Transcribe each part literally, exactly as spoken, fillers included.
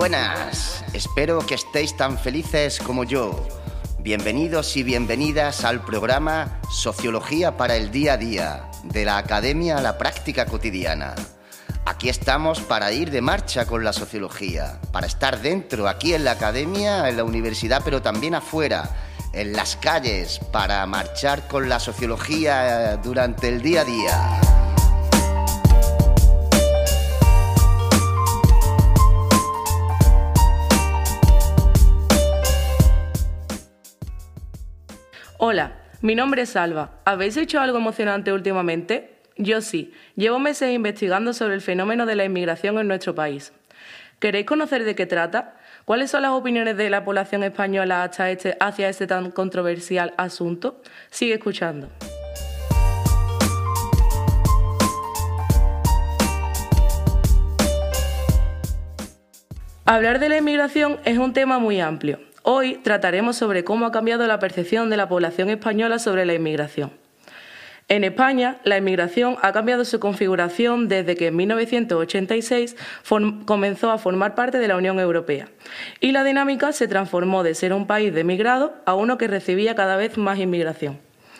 buenas, espero que estéis tan felices como yo. Bienvenidos y bienvenidas al programa Sociología para el Día a Día, de la Academia a la Práctica Cotidiana. Aquí estamos para ir de marcha con la sociología, para estar dentro, aquí en la academia, en la universidad, pero también afuera, en las calles, para marchar con la sociología durante el día a día. Hola, mi nombre es Alba. ¿Habéis hecho algo emocionante últimamente? Yo sí. Llevo meses investigando sobre el fenómeno de la inmigración en nuestro país. ¿Queréis conocer de qué trata? ¿Cuáles son las opiniones de la población española hacia este, hacia este tan controversial asunto? Sigue escuchando. Hablar de la inmigración es un tema muy amplio. Hoy trataremos sobre cómo ha cambiado la percepción de la población española sobre la inmigración. En España, la inmigración ha cambiado su configuración desde que en mil novecientos ochenta y seis comenzó a formar parte de la Unión Europea y la dinámica se transformó de ser un país de emigrados a uno que recibía cada vez más inmigración.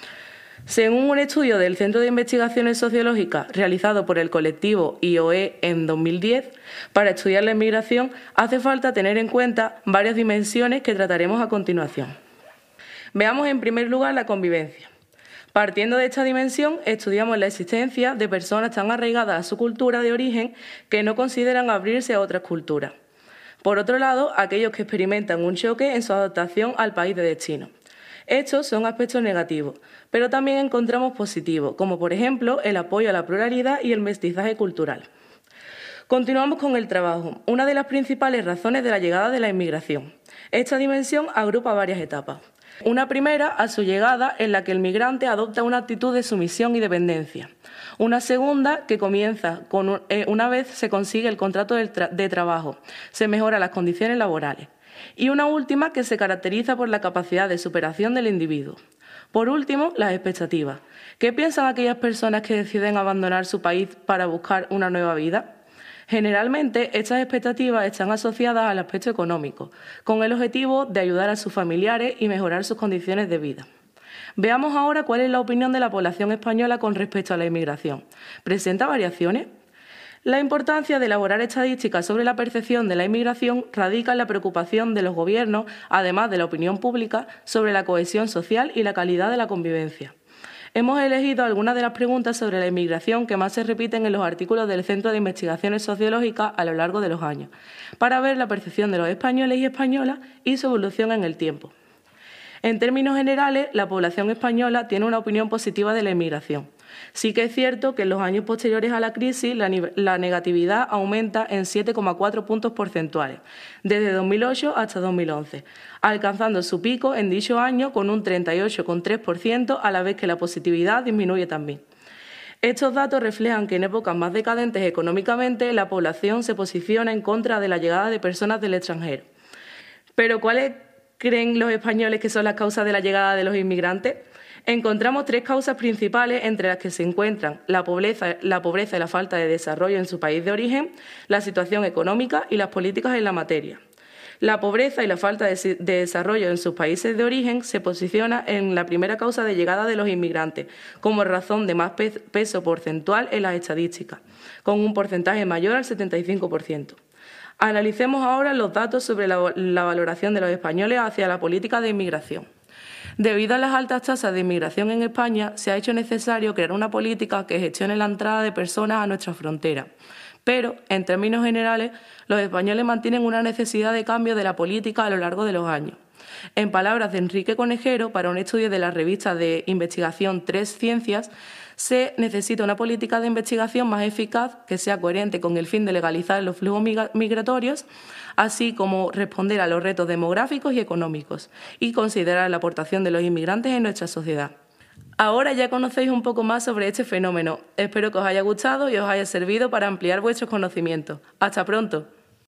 Según un estudio del Centro de Investigaciones Sociológicas realizado por el colectivo I O E en dos mil diez, para estudiar la inmigración hace falta tener en cuenta varias dimensiones que trataremos a continuación. Veamos en primer lugar la convivencia. Partiendo de esta dimensión, estudiamos la existencia de personas tan arraigadas a su cultura de origen que no consideran abrirse a otras culturas. Por otro lado, aquellos que experimentan un choque en su adaptación al país de destino. Estos son aspectos negativos, pero también encontramos positivos, como por ejemplo el apoyo a la pluralidad y el mestizaje cultural. Continuamos con el trabajo, una de las principales razones de la llegada de la inmigración. Esta dimensión agrupa varias etapas. Una primera, a su llegada, en la que el migrante adopta una actitud de sumisión y dependencia. Una segunda, que comienza con, eh, una vez se consigue el contrato de, tra- de trabajo, se mejoran las condiciones laborales. Y una última que se caracteriza por la capacidad de superación del individuo. Por último, las expectativas. ¿Qué piensan aquellas personas que deciden abandonar su país para buscar una nueva vida? Generalmente, estas expectativas están asociadas al aspecto económico, con el objetivo de ayudar a sus familiares y mejorar sus condiciones de vida. Veamos ahora cuál es la opinión de la población española con respecto a la inmigración. ¿Presenta variaciones? La importancia de elaborar estadísticas sobre la percepción de la inmigración radica en la preocupación de los gobiernos, además de la opinión pública, sobre la cohesión social y la calidad de la convivencia. Hemos elegido algunas de las preguntas sobre la inmigración que más se repiten en los artículos del Centro de Investigaciones Sociológicas a lo largo de los años, para ver la percepción de los españoles y españolas y su evolución en el tiempo. En términos generales, la población española tiene una opinión positiva de la inmigración. Sí que es cierto que en los años posteriores a la crisis la, la negatividad aumenta en siete coma cuatro puntos porcentuales, desde dos mil ocho hasta dos mil once, alcanzando su pico en dicho año con un treinta y ocho coma tres por ciento, a la vez que la positividad disminuye también. Estos datos reflejan que en épocas más decadentes económicamente la población se posiciona en contra de la llegada de personas del extranjero. Pero ¿cuáles creen los españoles que son las causas de la llegada de los inmigrantes? Encontramos tres causas principales entre las que se encuentran la pobreza, la pobreza y la falta de desarrollo en su país de origen, la situación económica y las políticas en la materia. La pobreza y la falta de, de desarrollo en sus países de origen se posiciona en la primera causa de llegada de los inmigrantes, como razón de más pe peso porcentual en las estadísticas, con un porcentaje mayor al setenta y cinco por ciento. Analicemos ahora los datos sobre la, la valoración de los españoles hacia la política de inmigración. Debido a las altas tasas de inmigración en España, se ha hecho necesario crear una política que gestione la entrada de personas a nuestra frontera. Pero, en términos generales, los españoles mantienen una necesidad de cambio de la política a lo largo de los años. En palabras de Enrique Conejero, para un estudio de la revista de investigación Tres Ciencias, se necesita una política de investigación más eficaz que sea coherente con el fin de legalizar los flujos migratorios, así como responder a los retos demográficos y económicos y considerar la aportación de los inmigrantes en nuestra sociedad. Ahora ya conocéis un poco más sobre este fenómeno. Espero que os haya gustado y os haya servido para ampliar vuestros conocimientos. ¡Hasta pronto!